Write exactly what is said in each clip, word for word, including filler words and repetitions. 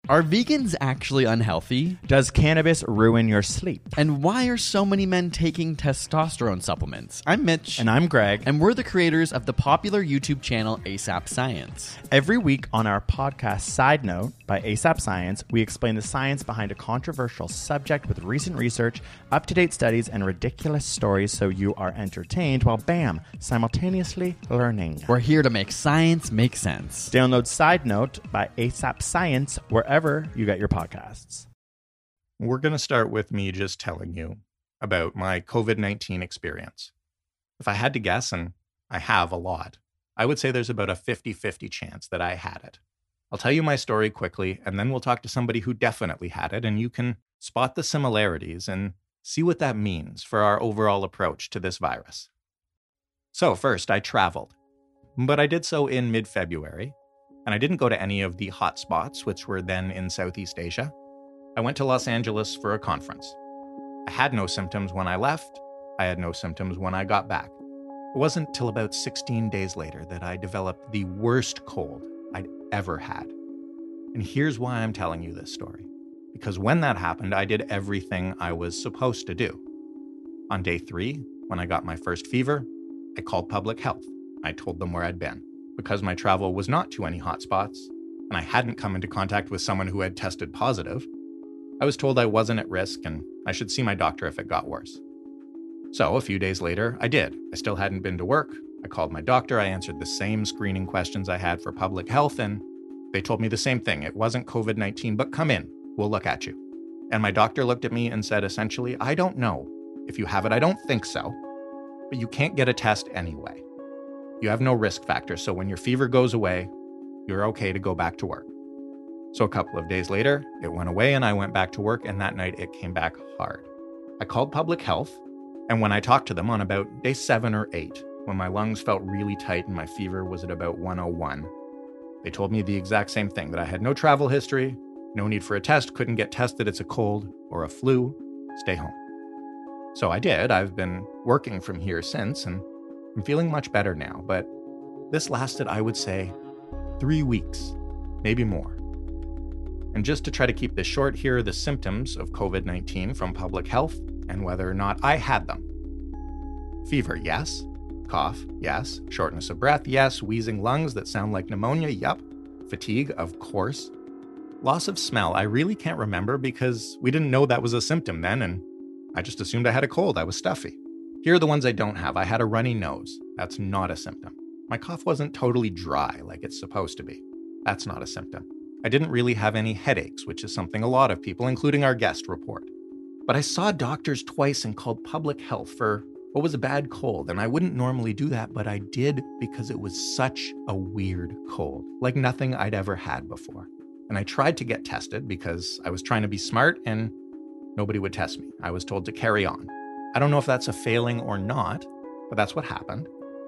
Are vegans actually unhealthy? Does cannabis ruin your sleep? And why are so many men taking testosterone supplements? I'm Mitch. And I'm Greg. And we're the creators of the popular YouTube channel ASAP Science. Every week on our podcast Side Note by ASAP Science, we explain the science behind a controversial subject with recent research, up-to-date studies, and ridiculous stories so you are entertained while, bam, simultaneously learning. We're here to make science make sense. Download Side Note by ASAP Science wherever you get your podcasts. We're going to start with me just telling you about my covid nineteen experience. If I had to guess, and I have a lot, I would say there's about a fifty-fifty chance that I had it. I'll tell you my story quickly, and then we'll talk to somebody who definitely had it, and you can spot the similarities and see what that means for our overall approach to this virus. So first, I traveled, but I did so in mid-February. And I didn't go to any of the hot spots, which were then in Southeast Asia. I went to Los Angeles for a conference. I had no symptoms when I left. I had no symptoms when I got back. It wasn't till about sixteen days later that I developed the worst cold I'd ever had. And here's why I'm telling you this story. Because when that happened, I did everything I was supposed to do. On day three, when I got my first fever, I called public health. I told them where I'd been. Because my travel was not to any hotspots, and I hadn't come into contact with someone who had tested positive, I was told I wasn't at risk and I should see my doctor if it got worse. So a few days later, I did. I still hadn't been to work. I called my doctor. I answered the same screening questions I had for public health, and they told me the same thing. It wasn't covid nineteen, but come in. We'll look at you. And my doctor looked at me and said, essentially, I don't know if you have it. I don't think so, but you can't get a test anyway. You have no risk factor, so when your fever goes away, you're okay to go back to work. So a couple of days later, it went away and I went back to work, and that night it came back hard. I called public health, and when I talked to them on about day seven or eight, when my lungs felt really tight and my fever was at about one oh one, they told me the exact same thing, that I had no travel history, no need for a test, couldn't get tested, it's a cold or a flu, stay home. So I did. I've been working from here since, and I'm feeling much better now, but this lasted, I would say, three weeks, maybe more. And just to try to keep this short, here are the symptoms of covid nineteen from public health and whether or not I had them. Fever, yes. Cough, yes. Shortness of breath, yes. Wheezing lungs that sound like pneumonia, yep. Fatigue, of course. Loss of smell, I really can't remember because we didn't know that was a symptom then, and I just assumed I had a cold. I was stuffy. Here are the ones I don't have. I had a runny nose. That's not a symptom. My cough wasn't totally dry like it's supposed to be. That's not a symptom. I didn't really have any headaches, which is something a lot of people, including our guest, report. But I saw doctors twice and called public health for what was a bad cold, and I wouldn't normally do that, but I did because it was such a weird cold, like nothing I'd ever had before. And I tried to get tested because I was trying to be smart and nobody would test me. I was told to carry on. I don't know if that's a failing or not, but that's what happened.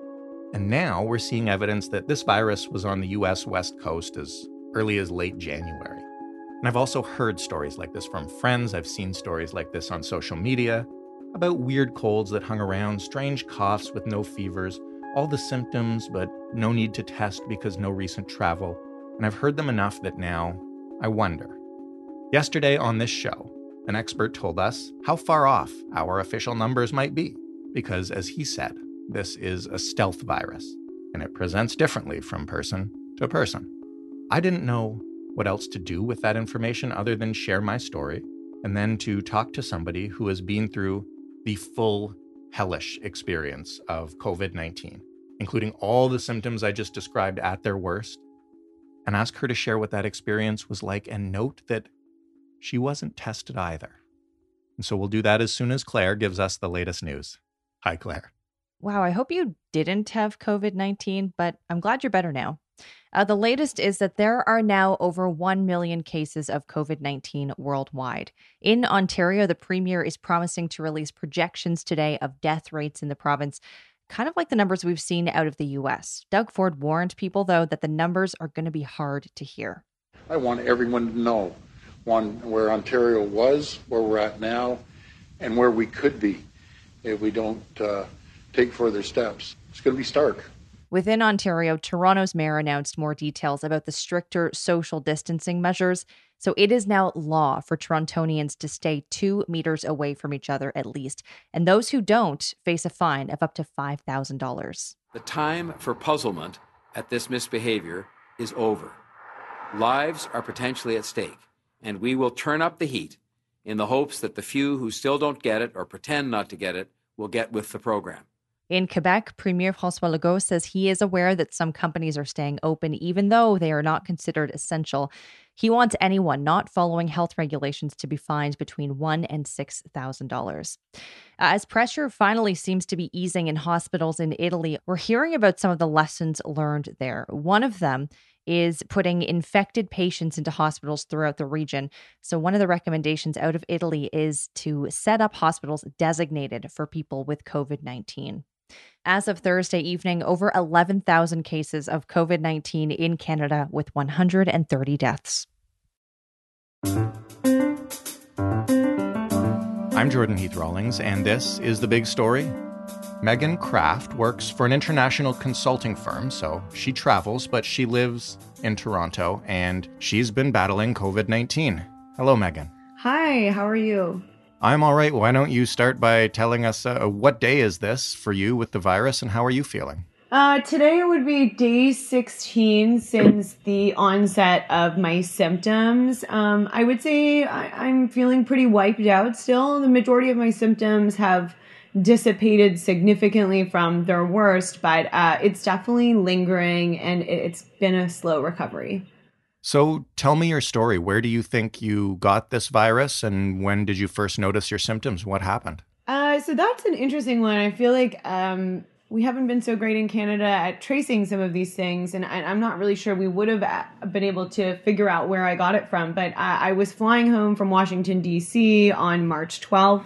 And now we're seeing evidence that this virus was on the U S West Coast as early as late January. And I've also heard stories like this from friends. I've seen stories like this on social media about weird colds that hung around, strange coughs with no fevers, all the symptoms, but no need to test because no recent travel. And I've heard them enough that now I wonder. Yesterday on this show, an expert told us how far off our official numbers might be, because as he said, this is a stealth virus, and it presents differently from person to person. I didn't know what else to do with that information other than share my story, and then to talk to somebody who has been through the full hellish experience of covid nineteen, including all the symptoms I just described at their worst, and ask her to share what that experience was like and note that she wasn't tested either. And so we'll do that as soon as Claire gives us the latest news. Hi, Claire. Wow, I hope you didn't have covid nineteen, but I'm glad you're better now. Uh, the latest is that there are now over one million cases of covid nineteen worldwide. In Ontario, the premier is promising to release projections today of death rates in the province, kind of like the numbers we've seen out of the U S. Doug Ford warned people, though, that the numbers are going to be hard to hear. I want everyone to know one where Ontario was, where we're at now, and where we could be if we don't uh, take further steps. It's going to be stark. Within Ontario, Toronto's mayor announced more details about the stricter social distancing measures, So it is now law for Torontonians to stay two meters away from each other at least. And those who don't face a fine of up to five thousand dollars. The time for puzzlement at this misbehavior is over. Lives are potentially at stake, and we will turn up the heat in the hopes that the few who still don't get it or pretend not to get it will get with the program. In Quebec, Premier François Legault says he is aware that some companies are staying open even though they are not considered essential. He wants anyone not following health regulations to be fined between one thousand dollars and six thousand dollars. As pressure finally seems to be easing in hospitals in Italy, we're hearing about some of the lessons learned there. One of them is putting infected patients into hospitals throughout the region. So one of the recommendations out of Italy is to set up hospitals designated for people with covid nineteen. As of Thursday evening, over eleven thousand cases of covid nineteen in Canada with one hundred thirty deaths. I'm Jordan Heath Rawlings, and this is The Big Story. Megan Kraft works for an international consulting firm, so she travels, but she lives in Toronto, and she's been battling covid nineteen. Hello, Megan. Hi, how are you? I'm all right. Why don't you start by telling us uh, what day is this for you with the virus, and how are you feeling? Uh, today would be day sixteen since the onset of my symptoms. Um, I would say I- I'm feeling pretty wiped out still. The majority of my symptoms have dissipated significantly from their worst, but uh, it's definitely lingering and it's been a slow recovery. So tell me your story. Where do you think you got this virus, and when did you first notice your symptoms? What happened? Uh, so that's an interesting one. I feel like um, we haven't been so great in Canada at tracing some of these things, and I, I'm not really sure we would have been able to figure out where I got it from, but I, I was flying home from Washington, D C on March twelfth.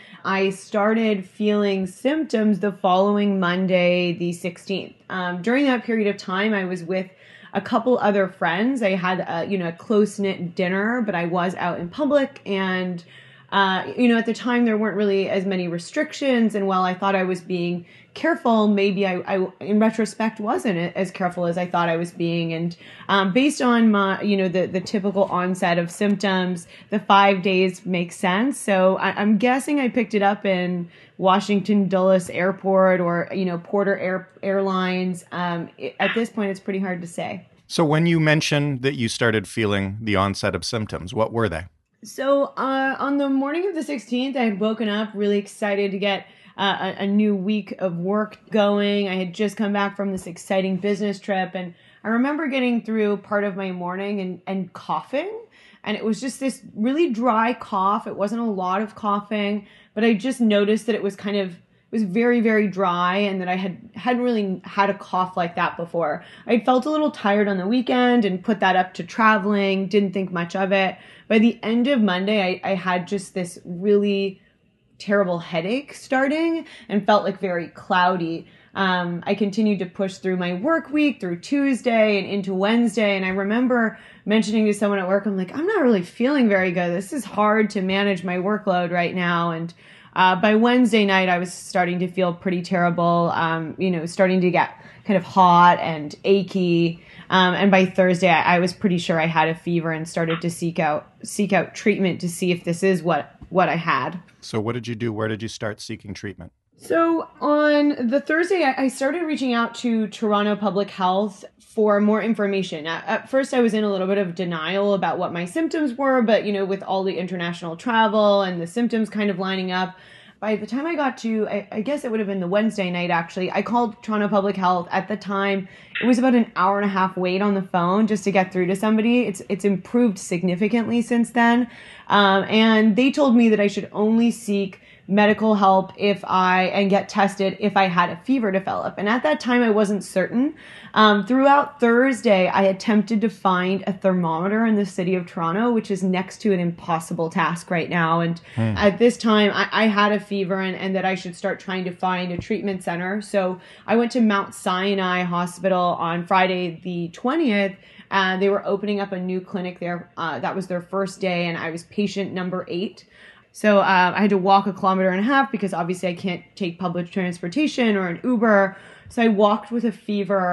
I started feeling symptoms the following Monday, the sixteenth. Um, during that period of time, I was with a couple other friends. I had a, you know, a close-knit dinner, but I was out in public, and uh, you know, at the time there weren't really as many restrictions, and while I thought I was being careful, maybe I, I in retrospect wasn't as careful as I thought I was being. And um, based on my, you know, the, the typical onset of symptoms, the five days makes sense. So I, I'm guessing I picked it up in Washington Dulles Airport or, you know, Porter Air, Airlines. Um, it, at this point, it's pretty hard to say. So when you mentioned that you started feeling the onset of symptoms, what were they? So uh, on the morning of the sixteenth, I had woken up really excited to get Uh, a, a new week of work going. I had just come back from this exciting business trip, and I remember getting through part of my morning and, and coughing, and it was just this really dry cough. It wasn't a lot of coughing, but I just noticed that it was kind of, it was very, very dry, and that I had, hadn't really had a cough like that before. I felt a little tired on the weekend and put that up to traveling, didn't think much of it. By the end of Monday, I, I had just this really terrible headache starting and felt like very cloudy. Um, I continued to push through my work week through Tuesday and into Wednesday. And I remember mentioning to someone at work, I'm like, I'm not really feeling very good. This is hard to manage my workload right now. And uh, by Wednesday night, I was starting to feel pretty terrible, um, you know, starting to get kind of hot and achy. Um, and by Thursday, I, I was pretty sure I had a fever and started to seek out seek out treatment to see if this is what, what I had. So what did you do? Where did you start seeking treatment? So on the Thursday, I started reaching out to Toronto Public Health for more information. At first, I was in a little bit of denial about what my symptoms were, but, you know, with all the international travel and the symptoms kind of lining up, by the time I got to, I, I guess it would have been the Wednesday night, actually, I called Toronto Public Health. At the time, it was about an hour and a half wait on the phone just to get through to somebody. It's it's improved significantly since then. Um, and they told me that I should only seek medical help if I, and get tested if I had a fever develop. And at that time, I wasn't certain. Um, throughout Thursday, I attempted to find a thermometer in the city of Toronto, which is next to an impossible task right now. And hmm. at this time, I, I had a fever and, and that I should start trying to find a treatment center. So I went to Mount Sinai Hospital on Friday the twentieth. Uh, they were opening up a new clinic there. Uh, that was their first day, and I was patient number eight. So uh, I had to walk a kilometer and a half because obviously I can't take public transportation or an Uber. So I walked with a fever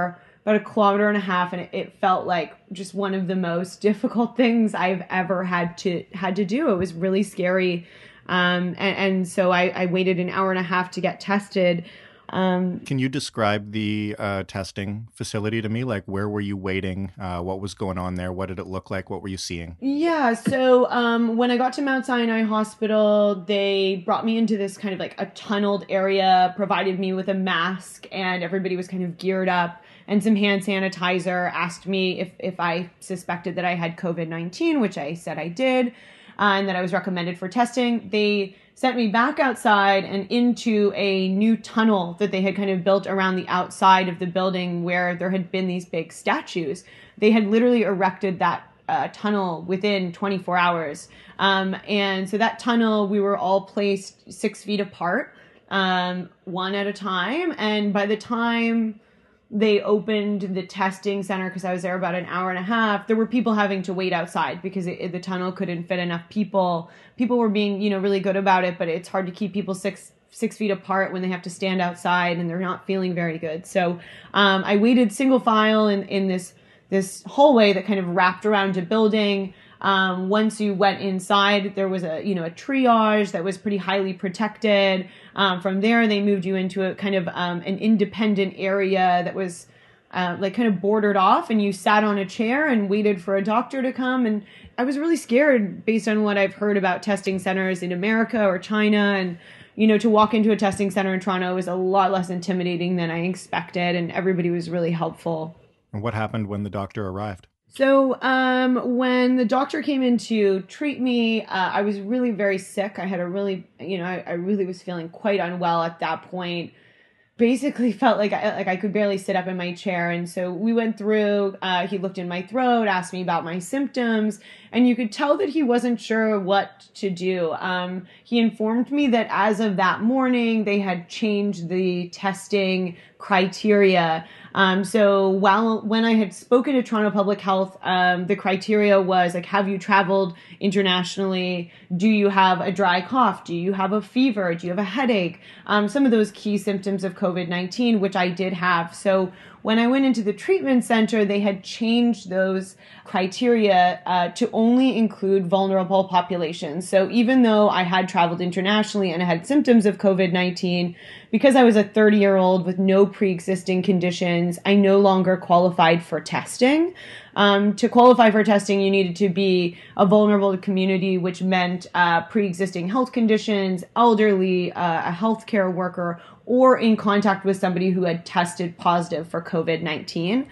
about a kilometer and a half, and it, it felt like just one of the most difficult things I've ever had to had to do. It was really scary. Um, and, and so I, I waited an hour and a half to get tested. Um, Can you describe the uh, testing facility to me? Like, where were you waiting? Uh, what was going on there? What did it look like? What were you seeing? Yeah, so um, when I got to Mount Sinai Hospital, they brought me into this kind of like a tunneled area, provided me with a mask, and everybody was kind of geared up, and some hand sanitizer, asked me if, if I suspected that I had COVID nineteen, which I said I did, uh, and that I was recommended for testing. They sent me back outside and into a new tunnel that they had kind of built around the outside of the building where there had been these big statues. They had literally erected that uh, tunnel within twenty-four hours. Um, and so that tunnel, we were all placed six feet apart, um, one at a time. And by the time they opened the testing center, because I was there about an hour and a half, there were people having to wait outside because it, it, the tunnel couldn't fit enough people. People were being, you know, really good about it, but it's hard to keep people six six feet apart when they have to stand outside and they're not feeling very good. So um, I waited single file in, in this this hallway that kind of wrapped around a building. Um, once you went inside, there was a, you know, a triage that was pretty highly protected. Um, from there, they moved you into a kind of um, an independent area that was uh, like kind of bordered off, and you sat on a chair and waited for a doctor to come. And I was really scared based on what I've heard about testing centers in America or China. And, you know, to walk into a testing center in Toronto was a lot less intimidating than I expected, and everybody was really helpful. And what happened when the doctor arrived? So um, when the doctor came in to treat me, uh, I was really very sick. I had a really, you know, I, I really was feeling quite unwell at that point. Basically felt like I, like I could barely sit up in my chair. And so we went through, uh, he looked in my throat, asked me about my symptoms, and you could tell that he wasn't sure what to do. Um, he informed me that as of that morning, they had changed the testing criteria. Um, so while when I had spoken to Toronto Public Health, um, the criteria was like, have you traveled internationally? Do you have a dry cough? Do you have a fever? Do you have a headache? Um, some of those key symptoms of COVID nineteen, which I did have. So when I went into the treatment center, they had changed those criteria uh, to only include vulnerable populations. So even though I had traveled internationally and I had symptoms of COVID nineteen, because I was a thirty-year-old with no pre-existing conditions, I no longer qualified for testing. Um, to qualify for testing, you needed to be a vulnerable community, which meant uh, pre-existing health conditions, elderly, uh, a healthcare worker, or in contact with somebody who had tested positive for COVID nineteen.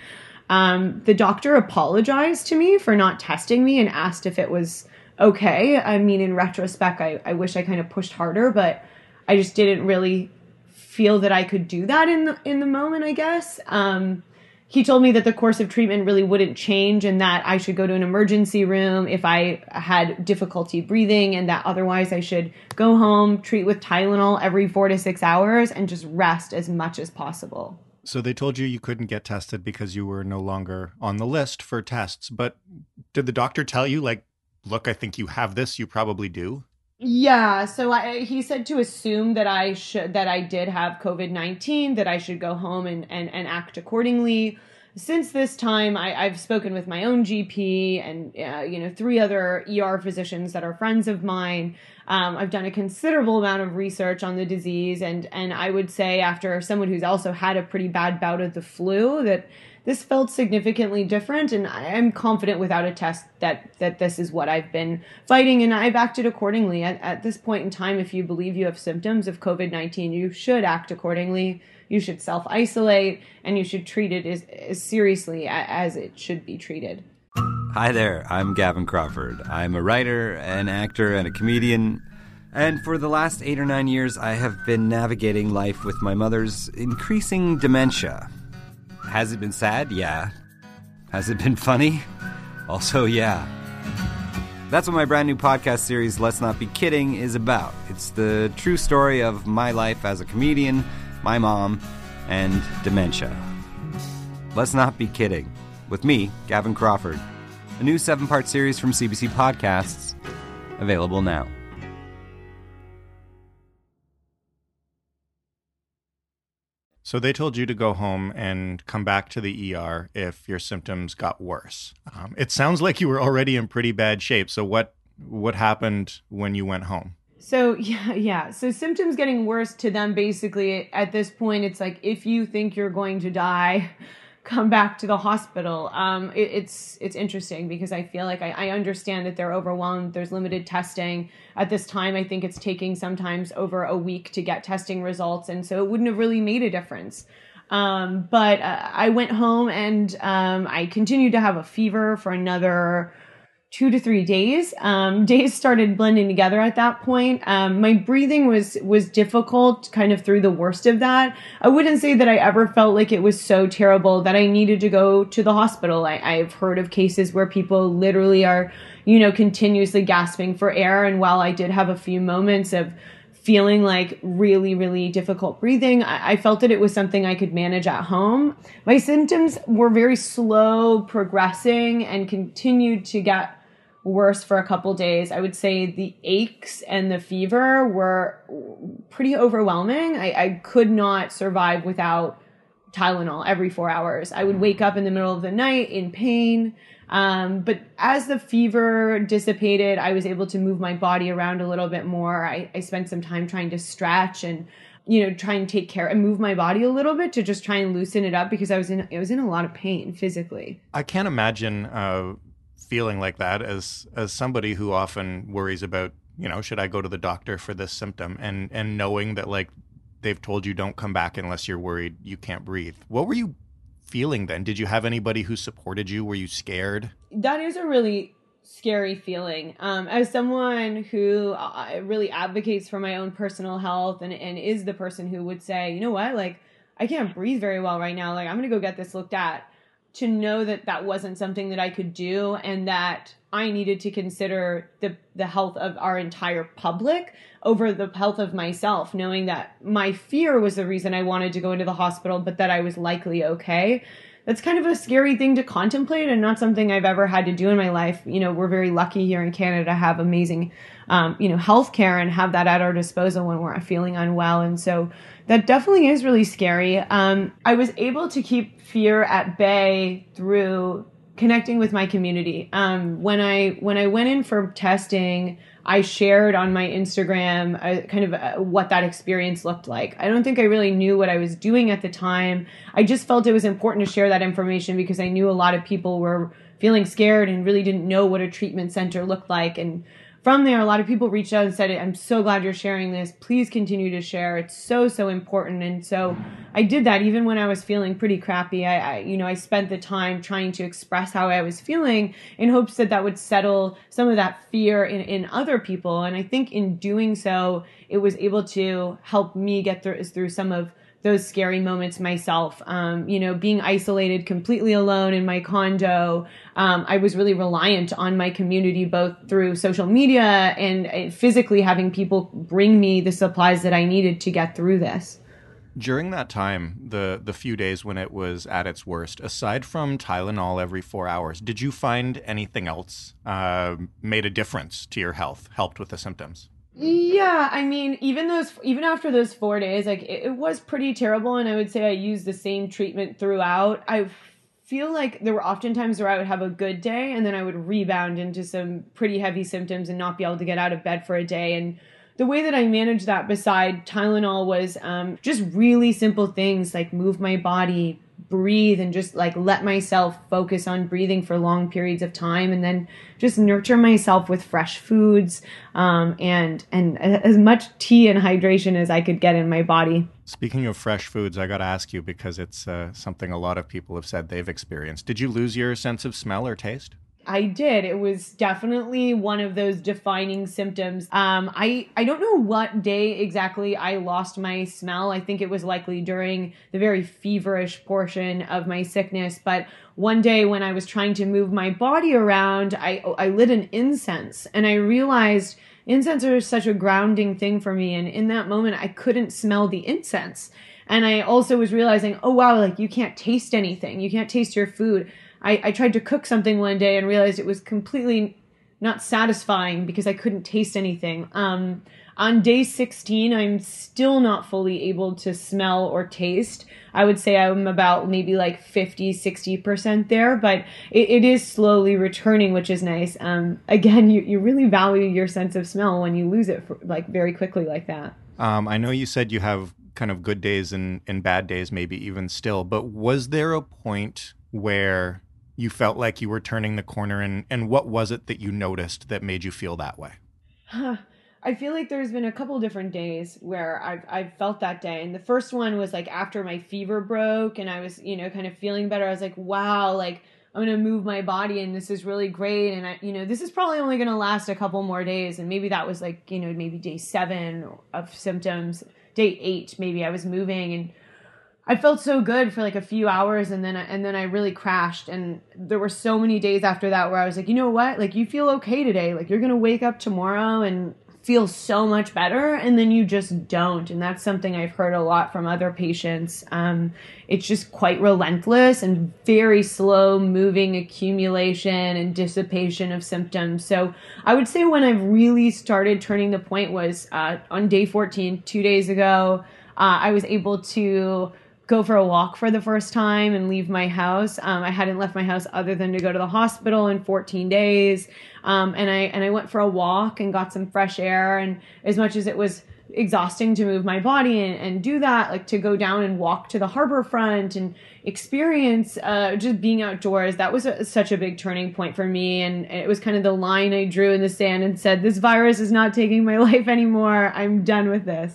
Um, the doctor apologized to me for not testing me and asked if it was okay. I mean, in retrospect, I, I wish I kind of pushed harder, but I just didn't really feel that I could do that in the, in the moment, I guess. Um, he told me that the course of treatment really wouldn't change and that I should go to an emergency room if I had difficulty breathing, and that otherwise I should go home, treat with Tylenol every four to six hours, and just rest as much as possible. So they told you you couldn't get tested because you were no longer on the list for tests. But did the doctor tell you, like, look, I think you have this, you probably do? Yeah, so I, he said to assume that I should, that I did have COVID nineteen, that I should go home and, and, and act accordingly. Since this time, I, I've spoken with my own G P and, uh, you know, three other E R physicians that are friends of mine. Um, I've done a considerable amount of research on the disease, and, and I would say after someone who's also had a pretty bad bout of the flu that this felt significantly different, and I am confident without a test that, that this is what I've been fighting, and I've acted accordingly. At, at this point in time, if you believe you have symptoms of COVID nineteen, you should act accordingly. You should self-isolate, and you should treat it as, as seriously as it should be treated. Hi there, I'm Gavin Crawford. I'm a writer, an actor, and a comedian. And for the last eight or nine years, I have been navigating life with my mother's increasing dementia. Has it been sad? Yeah. Has it been funny? Also, yeah. That's what my brand new podcast series, Let's Not Be Kidding, is about. It's the true story of my life as a comedian, my mom, and dementia. Let's Not Be Kidding. With me, Gavin Crawford. A new seven-part series from C B C Podcasts. Available now. So they told you to go home and come back to the E R if your symptoms got worse. Um, it sounds like you were already in pretty bad shape. So what what happened when you went home? So yeah, yeah. So symptoms getting worse to them, basically at this point, it's like, if you think you're going to die, come back to the hospital. Um, it, it's it's interesting because I feel like I, I understand that they're overwhelmed. There's limited testing at this time. I think it's taking sometimes over a week to get testing results, and so it wouldn't have really made a difference. Um, but uh, I went home and um, I continued to have a fever for another two to three days. Um, days started blending together at that point. Um, my breathing was, was difficult kind of through the worst of that. I wouldn't say that I ever felt like it was so terrible that I needed to go to the hospital. I, I've heard of cases where people literally are, you know, continuously gasping for air. And while I did have a few moments of feeling like really, really difficult breathing, I, I felt that it was something I could manage at home. My symptoms were very slow progressing and continued to get worse for a couple days. I would say the aches and the fever were pretty overwhelming. I, I could not survive without Tylenol every four hours. I would wake up in the middle of the night in pain. Um, but as the fever dissipated, I was able to move my body around a little bit more. I, I spent some time trying to stretch and, you know, try and take care and move my body a little bit to just try and loosen it up because I was in, I was in a lot of pain physically. I can't imagine, uh, feeling like that as as somebody who often worries about, you know, should I go to the doctor for this symptom, and and knowing that like they've told you don't come back unless you're worried you can't breathe. What were you feeling then? Did you have anybody who supported you? Were you scared? That is a really scary feeling. Um, as someone who uh, really advocates for my own personal health and, and is the person who would say, you know what, like I can't breathe very well right now. Like I'm going to go get this looked at. To know that that wasn't something that I could do and that I needed to consider the the health of our entire public over the health of myself, knowing that my fear was the reason I wanted to go into the hospital, but that I was likely okay. That's kind of a scary thing to contemplate and not something I've ever had to do in my life. You know, we're very lucky here in Canada to have amazing, um, you know, healthcare and have that at our disposal when we're feeling unwell. And so that definitely is really scary. Um, I was able to keep fear at bay through connecting with my community. Um, when I when I went in for testing, I shared on my Instagram uh, kind of uh, what that experience looked like. I don't think I really knew what I was doing at the time. I just felt it was important to share that information because I knew a lot of people were feeling scared and really didn't know what a treatment center looked like. And from there, a lot of people reached out and said, I'm so glad you're sharing this. Please continue to share. It's so, so important. And so I did that even when I was feeling pretty crappy. I, I, you know, I spent the time trying to express how I was feeling in hopes that that would settle some of that fear in, in other people. And I think in doing so, it was able to help me get through, through some of those scary moments myself. Um, you know, being isolated completely alone in my condo, um, I was really reliant on my community, both through social media and, and physically having people bring me the supplies that I needed to get through this. During that time, the the few days when it was at its worst, aside from Tylenol every four hours, did you find anything else uh, made a difference to your health, helped with the symptoms? Yeah, I mean, even those, even after those four days, like it, it was pretty terrible. And I would say I used the same treatment throughout. I feel like there were often times where I would have a good day and then I would rebound into some pretty heavy symptoms and not be able to get out of bed for a day. And the way that I managed that beside Tylenol was um, just really simple things like move my body, breathe, and just like let myself focus on breathing for long periods of time, and then just nurture myself with fresh foods um, and and as much tea and hydration as I could get in my body. Speaking of fresh foods, I got to ask you because it's uh, something a lot of people have said they've experienced. Did you lose your sense of smell or taste? I did. It was definitely one of those defining symptoms. Um, I, I don't know what day exactly I lost my smell. I think it was likely during the very feverish portion of my sickness. But one day when I was trying to move my body around, I, I lit an incense and I realized incense is such a grounding thing for me. And in that moment, I couldn't smell the incense. And I also was realizing, oh, wow, like you can't taste anything. You can't taste your food. I, I tried to cook something one day and realized it was completely not satisfying because I couldn't taste anything. Um, on day sixteen, I'm still not fully able to smell or taste. I would say I'm about maybe like fifty, sixty percent there, but it, it is slowly returning, which is nice. Um, again, you, you really value your sense of smell when you lose it for, like very quickly like that. Um, I know you said you have kind of good days and, and bad days, maybe even still, but was there a point where you felt like you were turning the corner, and, and what was it that you noticed that made you feel that way? I feel like there's been a couple different days where I've I've felt that day. And the first one was like after my fever broke and I was, you know, kind of feeling better. I was like, wow, like I'm going to move my body and this is really great. And I, you know, this is probably only going to last a couple more days. And maybe that was like, you know, maybe day seven of symptoms, day eight, maybe I was moving and I felt so good for like a few hours and then, and then I really crashed. And there were so many days after that where I was like, you know what, like you feel okay today. Like you're going to wake up tomorrow and feel so much better, and then you just don't. And that's something I've heard a lot from other patients. Um, it's just quite relentless and very slow moving accumulation and dissipation of symptoms. So I would say when I've really started turning the point was uh, on day fourteen, two days ago, uh, I was able to go for a walk for the first time and leave my house. Um, I hadn't left my house other than to go to the hospital in fourteen days. Um, and I, and I went for a walk and got some fresh air. And as much as it was exhausting to move my body and, and do that, like to go down and walk to the harbor front and experience, uh, just being outdoors, that was a, such a big turning point for me. And it was kind of the line I drew in the sand and said, this virus is not taking my life anymore. I'm done with this.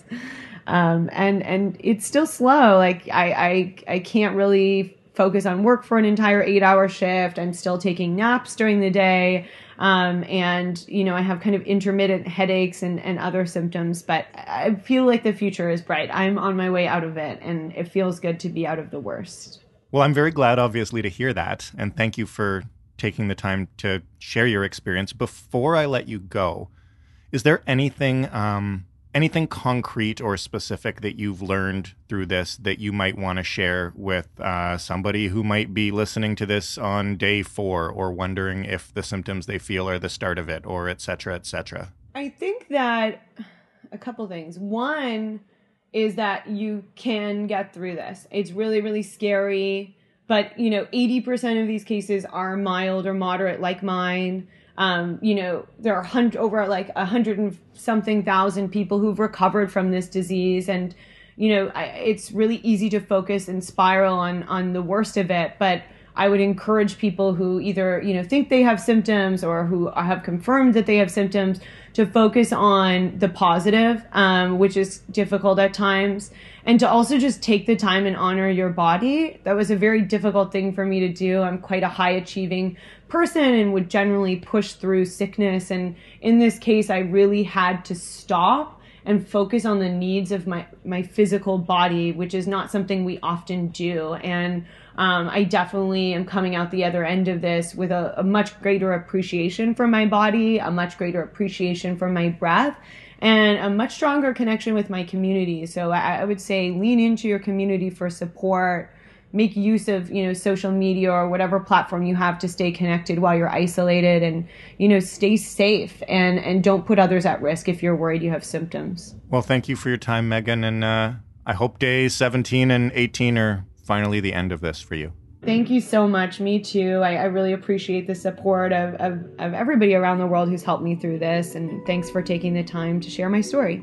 Um, and, and it's still slow. Like I, I, I can't really focus on work for an entire eight hour shift. I'm still taking naps during the day. Um, and, you know, I have kind of intermittent headaches and, and other symptoms, but I feel like the future is bright. I'm on my way out of it, and it feels good to be out of the worst. Well, I'm very glad, obviously, to hear that. And thank you for taking the time to share your experience. Before I let you go, is there anything, um, anything concrete or specific that you've learned through this that you might want to share with uh, somebody who might be listening to this on day four or wondering if the symptoms they feel are the start of it, or et cetera, et cetera? I think that a couple things. One is that you can get through this. It's really, really scary, but, you know, eighty percent of these cases are mild or moderate like mine. Um, you know, there are hundred, over like a hundred and something thousand people who've recovered from this disease. And, you know, I, it's really easy to focus and spiral on, on the worst of it. But I would encourage people who either, you know, think they have symptoms or who have confirmed that they have symptoms to focus on the positive, um, which is difficult at times. And to also just take the time and honor your body. That was a very difficult thing for me to do. I'm quite a high achieving person and would generally push through sickness. And in this case, I really had to stop and focus on the needs of my, my physical body, which is not something we often do. And um, I definitely am coming out the other end of this with a, a much greater appreciation for my body, a much greater appreciation for my breath, and a much stronger connection with my community. So I, I would say lean into your community for support. Make use of, you know, social media or whatever platform you have to stay connected while you're isolated, and, you know, stay safe and, and don't put others at risk if you're worried you have symptoms. Well, thank you for your time, Megan. And uh, I hope days seventeen and eighteen are finally the end of this for you. Thank you so much. Me too. I, I really appreciate the support of, of, of everybody around the world who's helped me through this. And thanks for taking the time to share my story.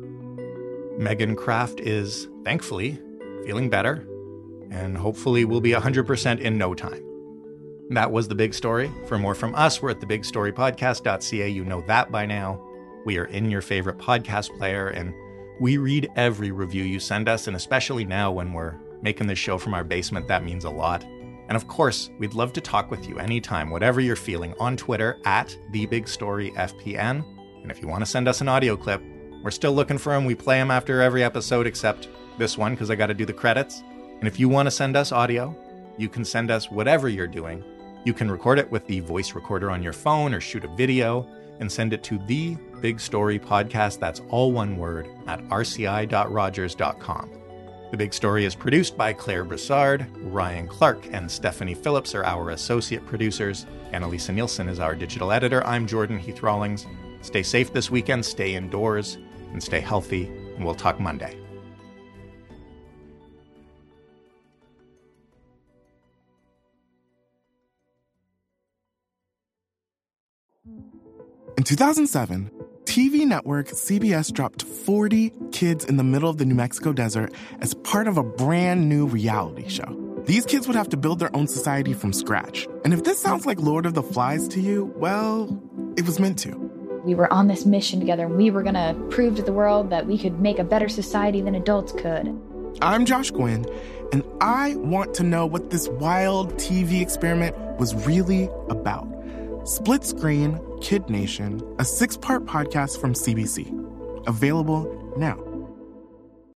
Megan Kraft is, thankfully, feeling better, and hopefully will be one hundred percent in no time. That was The Big Story. For more from us, we're at the big story podcast dot c a. You know that by now. We are in your favorite podcast player, and we read every review you send us, and especially now when we're making this show from our basement, that means a lot. And of course, we'd love to talk with you anytime, whatever you're feeling, on Twitter at The Big Story F P N. And if you want to send us an audio clip, we're still looking for them. We play them after every episode except this one because I got to do the credits. And if you want to send us audio, you can send us whatever you're doing. You can record it with the voice recorder on your phone or shoot a video and send it to The Big Story Podcast, that's all one word, at r c i dot rogers dot com. The Big Story is produced by Claire Broussard. Ryan Clark and Stephanie Phillips are our associate producers. Annalisa Nielsen is our digital editor. I'm Jordan Heath Rawlings. Stay safe this weekend, stay indoors, and stay healthy, and we'll talk Monday. In two thousand seven, T V network C B S dropped forty kids in the middle of the New Mexico desert as part of a brand new reality show. These kids would have to build their own society from scratch. And if this sounds like Lord of the Flies to you, well, it was meant to. We were on this mission together, and we were going to prove to the world that we could make a better society than adults could. I'm Josh Gwynn, and I want to know what this wild T V experiment was really about. Split Screen, Kid Nation, a six-part podcast from C B C. Available now.